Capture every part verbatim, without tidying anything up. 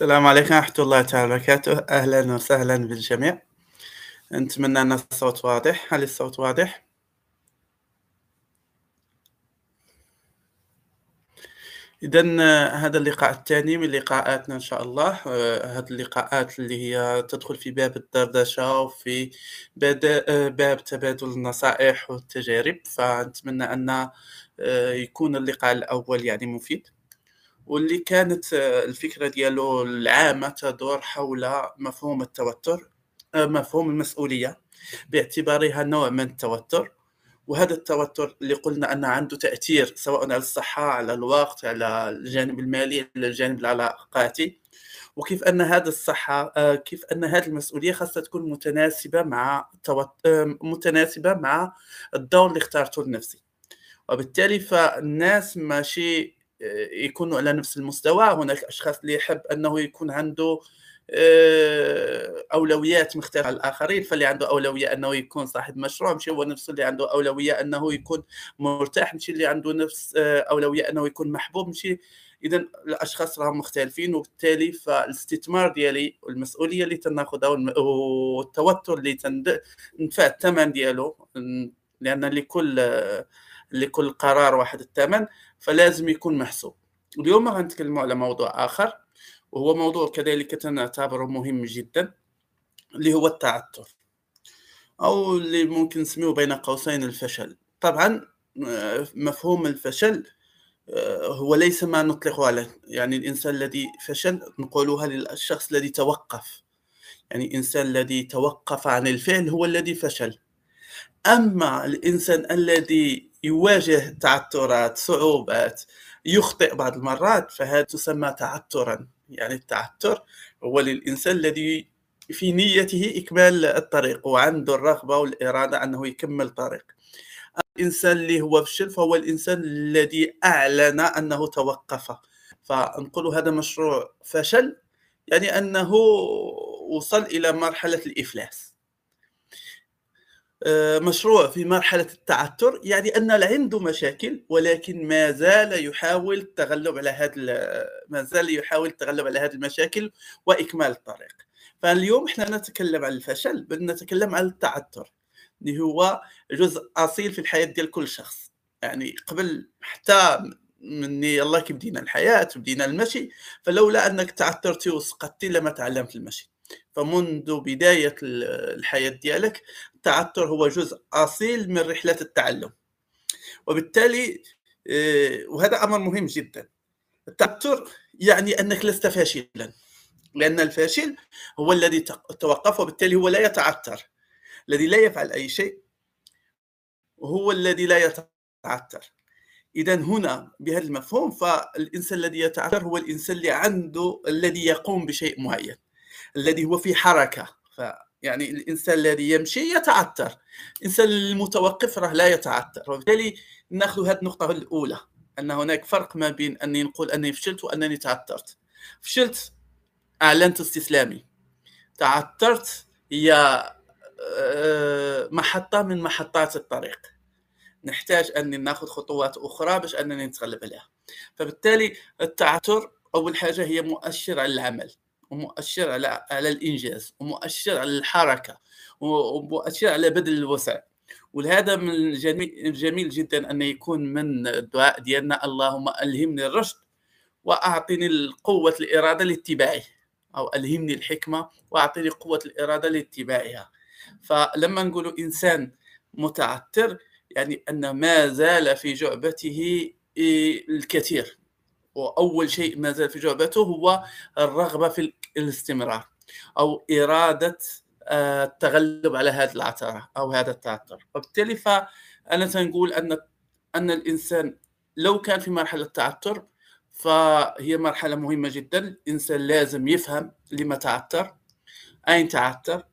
السلام عليكم ورحمة الله تعالى وبركاته، أهلا وسهلا بالجميع. نتمنى أن الصوت واضح. هل الصوت واضح؟ إذا هذا اللقاء الثاني من لقاءاتنا إن شاء الله. آه، هذه اللقاءات اللي هي تدخل في باب الدردشة وفي بدا- آه، باب تبادل النصائح والتجارب، فنتمنى أن آه، يكون اللقاء الأول يعني مفيد، واللي كانت آه، الفكرة ديالو العامة تدور حول مفهوم التوتر، آه، مفهوم المسؤولية باعتبارها نوع من التوتر. وهذا التوتر اللي قلنا أن عنده تأثير سواء على الصحة، على الوقت، على الجانب المالي، على الجانب العلاقاتي، وكيف أن هذا الصحة آه، كيف أن هذه المسؤولية خاصة تكون متناسبة مع التوت... آه، متناسبة مع الدور اللي اختارته لنفسي. وبالتالي فالناس ماشي آه، يكونوا على نفس المستوى. هناك أشخاص اللي يحب أنه يكون عنده آه، أولويات مختلفة عن الآخرين، فاللي عنده أولوية أنه يكون صاحب مشروع مش هو نفسه اللي عنده أولوية أنه يكون مرتاح، مش اللي عنده نفس آه، أولوية أنه يكون محبوب مش. إذا الأشخاص راهم مختلفين، وبالتالي فالاستثمار ديالي والمسؤولية اللي تناخذها والم- والتوتر اللي تندفع الثمن ديالو، لأن لكل لكل قرار واحد الثمن، فلازم يكون محسوب. اليوم غنتكلم على موضوع آخر، وهو موضوع كذلك نعتبره مهم جدا، اللي هو التعثر، أو اللي ممكن نسميه بين قوسين الفشل. طبعا آه، مفهوم الفشل آه، هو ليس ما نطلق عليه، يعني الإنسان الذي فشل نقولها للشخص الذي توقف، يعني الإنسان الذي توقف عن الفعل هو الذي فشل. أما الإنسان الذي يواجه تعثرات، صعوبات، يخطئ بعض المرات، فهذا تسمى تعثرا. يعني التعثر هو للإنسان الذي في نيته إكمال الطريق وعنده الرغبة والإرادة أنه يكمل الطريق. الإنسان اللي هو فشل فهو الإنسان الذي أعلن أنه توقف، فنقول هذا مشروع فشل، يعني أنه وصل إلى مرحلة الإفلاس. آه، مشروع في مرحلة التعثر يعني أن عنده مشاكل، ولكن ما زال يحاول التغلب على هذه ما زال يحاول التغلب على هذه المشاكل وإكمال الطريق. فاليوم احنا نتكلم عن الفشل بل نتكلم عن التعثر، اللي هو جزء أصيل في الحياة ديال كل شخص. يعني قبل حتى مني يلا كي بدينا الحياة وبدينا المشي، فلولا أنك تعثرتي وسقطتي لما تعلمت المشي. فمنذ بداية الحياة ديالك التعثر هو جزء أصيل من رحلة التعلم. وبالتالي آه، وهذا أمر مهم جدا. التعثر يعني أنك لست فاشلا، لأن الفاشل هو الذي توقف، وبالتالي هو لا يتعثر. الذي لا يفعل أي شيء هو الذي لا يتعثر. إذا هنا بهذا المفهوم فالإنسان الذي يتعثر هو الإنسان اللي عنده الذي يقوم بشيء معين، الذي هو في حركة. ف يعني الإنسان الذي يمشي يتعثر، الإنسان المتوقف راه لا يتعثر. وبالتالي ناخذ هذه النقطة الأولى، أن هناك فرق ما بين أني نقول أني فشلت وأنني تعثرت. فشلت أعلنت استسلامي، تعثرت هي آه، محطة من محطات الطريق، نحتاج أن ناخذ خطوات أخرى باش أنني نتغلب عليها. فبالتالي التعثر أول حاجة هي مؤشر على العمل، ومؤشر على على الإنجاز، ومؤشر على الحركة، ومؤشر على بذل الوسع. ولهذا من الجميل, الجميل جدا أن يكون من الدعاء ديالنا اللهم ألهمني الرشد وأعطني قوة الإرادة لاتباعه، أو ألهمني الحكمة وأعطني قوة الإرادة لاتباعها. فلما نقول إنسان متعثر يعني أن ما زال في جعبته الكثير، وأول شيء ما زال في جعبته هو الرغبة في الاستمرار، أو إرادة آه، التغلب على هذه العثرة أو هذا التعثر. وبالتالي فأنا سنقول أن أن الإنسان لو كان في مرحلة تعثر فهي مرحلة مهمة جدا. الإنسان لازم يفهم لما تعثر، أين تعثر،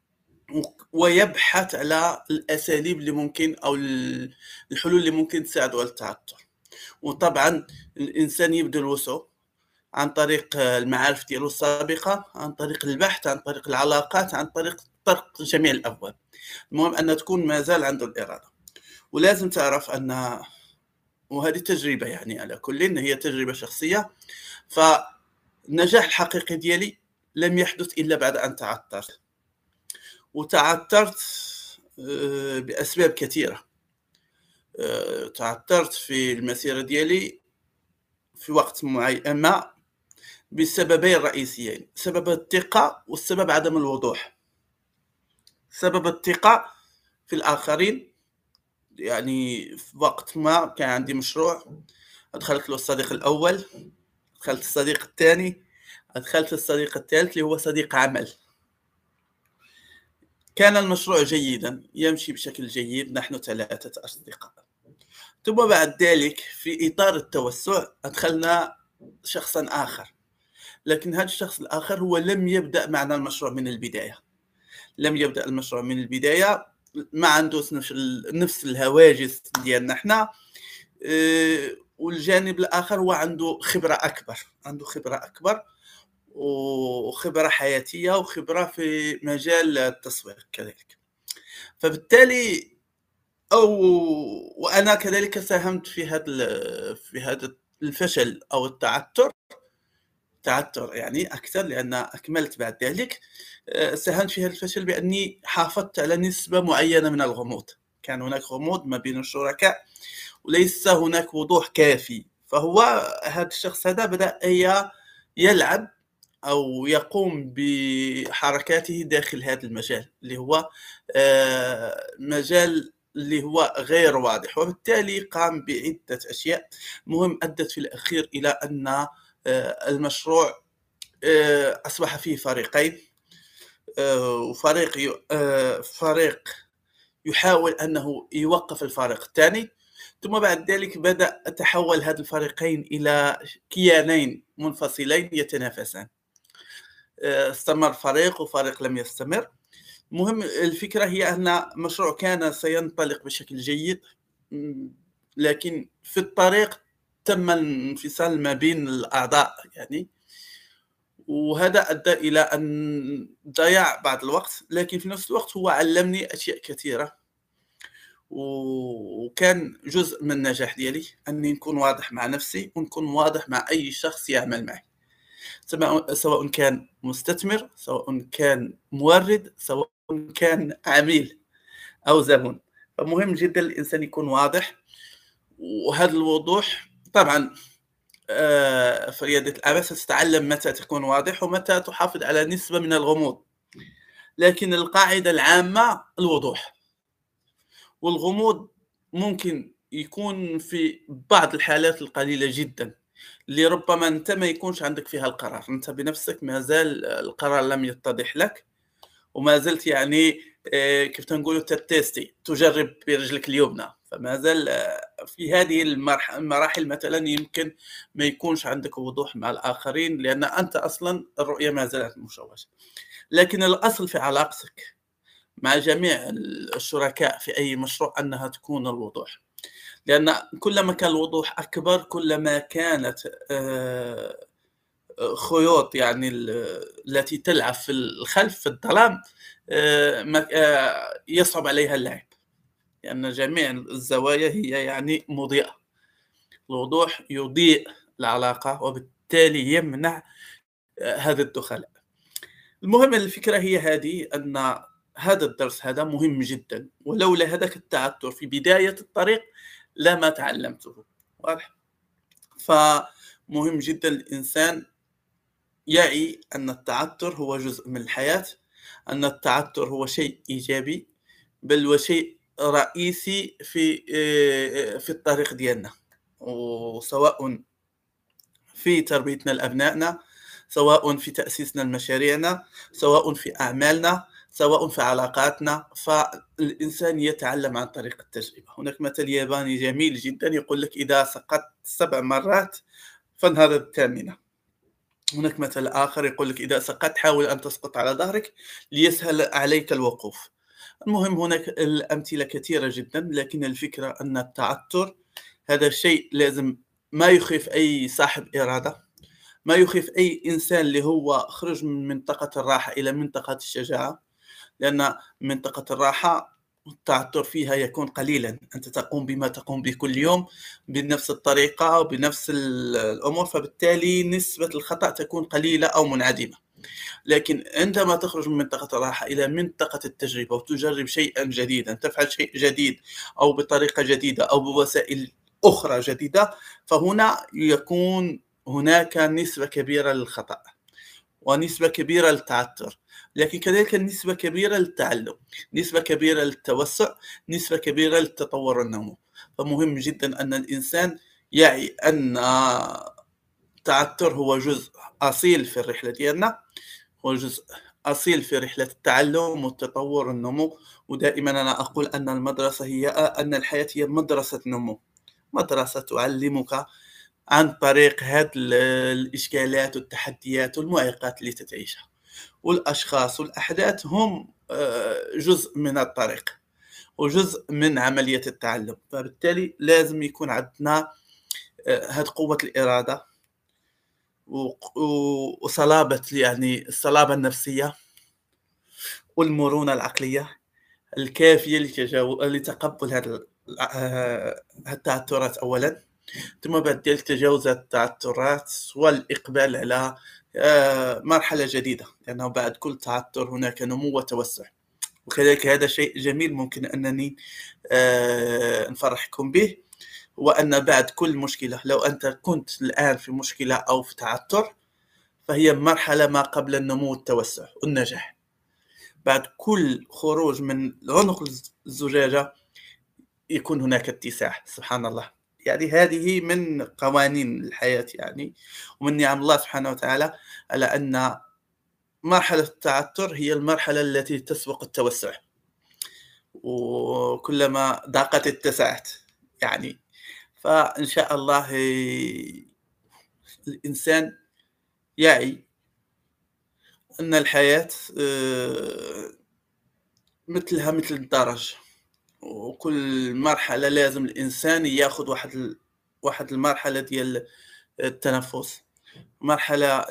ويبحث على الأساليب اللي ممكن أو الحلول اللي ممكن تساعده على التعثر. وطبعا الإنسان يبذل وسعه عن طريق المعارف ديالو السابقة، عن طريق البحث، عن طريق العلاقات، عن طريق طرق جميع الأبواب. المهم أن تكون ما زال عنده الإرادة. ولازم تعرف أن، وهذه تجربة يعني على كل، هي تجربة شخصية، ف النجاح الحقيقي ديالي لم يحدث إلا بعد أن تعثرت، وتعثرت آآ بأسباب كثيرة. آآ تعثرت في المسيرة ديالي في وقت معي ما بسببين رئيسيين، سبب الثقة والسبب عدم الوضوح. سبب الثقة في الآخرين، يعني في وقت ما كان عندي مشروع، أدخلت له الصديق الأول، دخلت الصديق الثاني، أدخلت الصديق الثالث اللي هو صديق عمل. كان المشروع جيدًا، يمشي بشكل جيد، نحن ثلاثة أصدقاء. ثم بعد ذلك في إطار التوسع أدخلنا شخصًا آخر، لكن هذا الشخص الآخر هو لم يبدأ معنا المشروع من البداية، لم يبدأ المشروع من البداية، ما عندوش نفس ال نفس الهواجس ديالنا حنا. آآ والجانب الآخر هو عنده خبرة أكبر، عنده خبرة أكبر وخبرة حياتية وخبرة في مجال التسويق كذلك. فبالتالي أو وأنا كذلك ساهمت في هذا ال في هذا الفشل أو التعثُّر. تعثُّر يعني أكثر لأن أكملت بعد ذلك. آآ ساهمت في هذا الفشل بأني حافظت على نسبة معيّنة من الغموض. كان هناك غموض ما بين الشركاء وليس هناك وضوح كافي، فهو هذا الشخص هذا بدأ ي يلعب أو يقوم بحركاته داخل هذا المجال اللي هو آآ مجال اللي هو غير واضح، وبالتالي قام بعدة أشياء. المهم أدت في الأخير إلى أن آآ المشروع آآ أصبح فيه فريقين، آآ وفريق ي آآ فريق يحاول أنه يوقّف الفريق الثاني، ثم بعد ذلك بدأ تحوّل هذا الفريقين إلى كيانين منفصلين يتنافسان. آآ استمر فريق وفريق لم يستمر. المهم الفكرة هي أن المشروع كان سينطلق بشكل جيد، إمم، لكن في الطريق تم الانفصال ما بين الأعضاء يعني، وهذا أدى إلى أن ضياع بعض الوقت، لكن في نفس الوقت هو علّمني أشياء كثيرة، و وكان جزء من النجاح ديالي أني نكون واضح مع نفسي ونكون واضح مع أي شخص يعمل معي. سواء سواء كان مستثمر، سواء كان مورد، سواء كان عميل أو زبون. فمهم جدًا الإنسان يكون واضح، وهذا الوضوح طبعًا آآ في ريادة الأعمال ستتعلم متى تكون واضح ومتى تحافظ على نسبة من الغموض، لكن القاعدة العامة الوضوح. والغموض ممكن يكون في بعض الحالات القليلة جدًا، اللي ربما أنت ما يكونش عندك فيها القرار، أنت بنفسك ما زال القرار لم يتضح لك، وما زلت يعني آآ كيف تنقولوا تتيستي، تجرب برجلك اليمنى، فما زال آه، في هذه المرح المراحل مثلًا يمكن ما يكونش عندك وضوح مع الآخرين، لأن أنت أصلًا الرؤية ما زالت مشوشة. لكن الأصل في علاقتك مع جميع ال الشركاء في أي مشروع أنها تكون الوضوح، لأن كلما كان الوضوح أكبر كلما كانت آآ خيوط يعني ال التي تلعب في الخلف في الظلام آآ ما آآ يصعب عليها اللعب، لأن جميع الزوايا هي يعني مضيئة. الوضوح يضيء العلاقة وبالتالي يمنع آآ هذا الدخلاء. المهم الفكرة هي هذه، أن هذا الدرس هذا مهم جدًا، ولولا هذاك التعثر في بداية الطريق لما تعلمته، واضح؟ فمهم جدًا الإنسان يعي أن التعثر هو جزء من الحياة، أن التعثر هو شيء إيجابي، بل وشيء رئيسي في آآ في الطريق ديالنا، وسواء في تربيتنا لأبنائنا، سواء في تأسيسنا لمشاريعنا، سواء في أعمالنا، سواء في علاقاتنا، فالإنسان يتعلم عن طريق التجربة. هناك مثل ياباني جميل جدًا يقول لك: "إذا سقطت سبع مرات فانهض الثامنة." هناك مثل آخر يقول لك: "إذا سقطت حاول أن تسقط على ظهرك ليسهل عليك الوقوف." المهم هناك الأمثلة كثيرة جدًا، لكن الفكرة أن التعثر هذا الشيء لازم ما يخيف أي صاحب إرادة، ما يخيف أي إنسان اللي هو خرج من منطقة الراحة إلى منطقة الشجاعة، لأن منطقة الراحة والتعثر فيها يكون قليلا، أنت تقوم بما تقوم به كل يوم بنفس الطريقة وبنفس ال- الأمور، فبالتالي نسبة الخطأ تكون قليلة أو منعدمة. لكن عندما تخرج من منطقة الراحة إلى منطقة التجربة وتجرب شيئا جديدا، تفعل شيء جديد أو بطريقة جديدة أو بوسائل أخرى جديدة، فهنا يكون هناك نسبة كبيرة للخطأ ونسبة كبيرة للتعثر، لكن كذلك نسبة كبيرة للتعلم، نسبة كبيرة للتوسع، نسبة كبيرة للتطور والنمو. فمهم جدا أن الإنسان يعي أن التعثر هو جزء أصيل في الرحلة ديالنا، هو جزء أصيل في رحلة التعلم والتطور والنمو. ودائما أنا أقول أن المدرسة هي أن الحياة هي مدرسة نمو، مدرسة تعلمك عن طريق هذه الإشكالات والتحديات والمعيقات اللي تتعيشها، والأشخاص والأحداث هم آه، جزء من الطريق وجزء من عملية التعلم. فبالتالي لازم يكون عندنا هذه قوة الإرادة وق- و- وصلابة، يعني الصلابة النفسية والمرونة العقلية الكافية لتجاوز لتقبل هذا ال- آه، التعثرات أولا، ثم بعد ذلك تجاوز التعثرات والإقبال على آه، مرحلة جديدة، لأنه بعد كل تعثر هناك نمو وتوسع. وكذلك هذا شيء جميل ممكن أنني آه، نفرحكم به، وأن بعد كل مشكلة، لو أنت كنت الآن في مشكلة أو في تعثر، فهي مرحلة ما قبل النمو والتوسع والنجاح. بعد كل خروج من عنق الزجاجة يكون هناك اتساع، سبحان الله. يعني هذه من قوانين الحياة يعني، ومن نعم الله سبحانه وتعالى على أن مرحلة التعثر هي المرحلة التي تسبق التوسع، وكلما ضاقت اتسعت يعني. فإن شاء الله الإنسان يعي أن الحياة آه، مثلها مثل الدرج، وكل مرحلة لازم الإنسان ياخذ واحد ال... واحد المرحلة ديال التنفس، مرحلة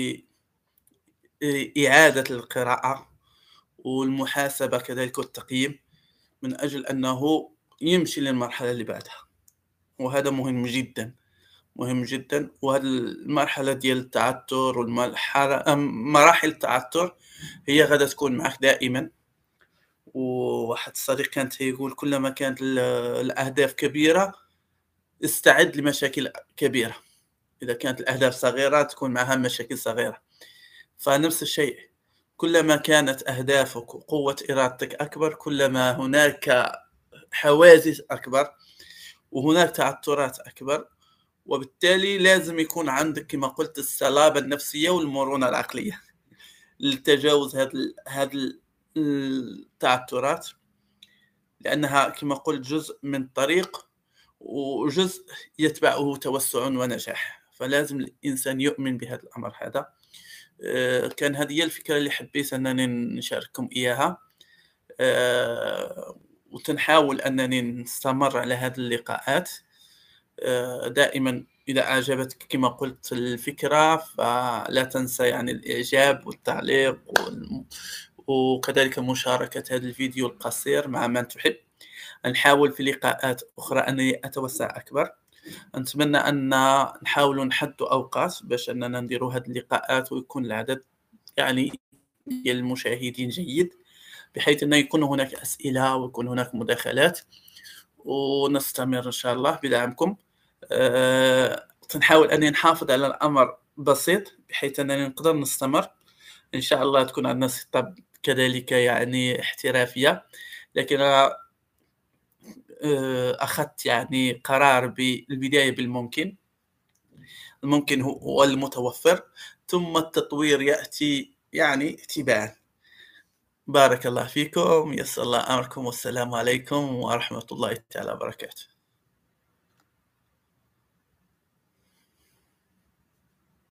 لإعادة القراءة والمحاسبة كذلك والتقييم، من أجل أنه يمشي للمرحلة اللي بعدها. وهذا مهم جدا، مهم جدا. وهذه المرحلة ديال التعثر والمرحلة مراحل التعثر هي غادة تكون معك دائما. وواحد الصديق كان تيقول كلما كانت ال- الأهداف كبيرة استعد لمشاكل كبيرة، إذا كانت الأهداف صغيرة تكون معها مشاكل صغيرة. فنفس الشيء، كلما كانت أهدافك وقوة إرادتك أكبر، كلما هناك حواجز أكبر وهناك تعثرات أكبر. وبالتالي لازم يكون عندك كما قلت الصلابة النفسية والمرونة العقلية لتجاوز هذه هذه التعثرات، لأنها كما قلت جزء من طريق وجزء يتبعه توسع ونجاح. فلازم الإنسان يؤمن بهذا الأمر هذا. آه، كان هذه هي الفكرة اللي حبيت أنني نشارككم إياها. آه، وتنحاول أنني نستمر على هذه اللقاءات آه، دائما. إذا أعجبتك كما قلت الفكرة فلا تنسى يعني الإعجاب والتعليق وال- وكذلك مشاركة هذا الفيديو القصير مع من تحب. نحاول في لقاءات أخرى أنني أتوسع أكبر. نتمنى أن نحاول نحدوا أوقات باش أننا نديروا هذه اللقاءات ويكون العدد يعني ديال المشاهدين جيد، بحيث أن يكون هناك أسئلة ويكون هناك مداخلات، ونستمر إن شاء الله بدعمكم. أه... نحاول أن نحافظ على الأمر بسيط بحيث أننا نقدر نستمر. إن شاء الله تكون عندنا خطة كذلك يعني احترافية، لكن أنا آه، أخذت يعني قرار بالبداية بالممكن، الممكن هو المتوفر، ثم التطوير يأتي يعني تباعا. بارك الله فيكم، يسر الله أمركم، والسلام عليكم ورحمة الله تعالى وبركاته.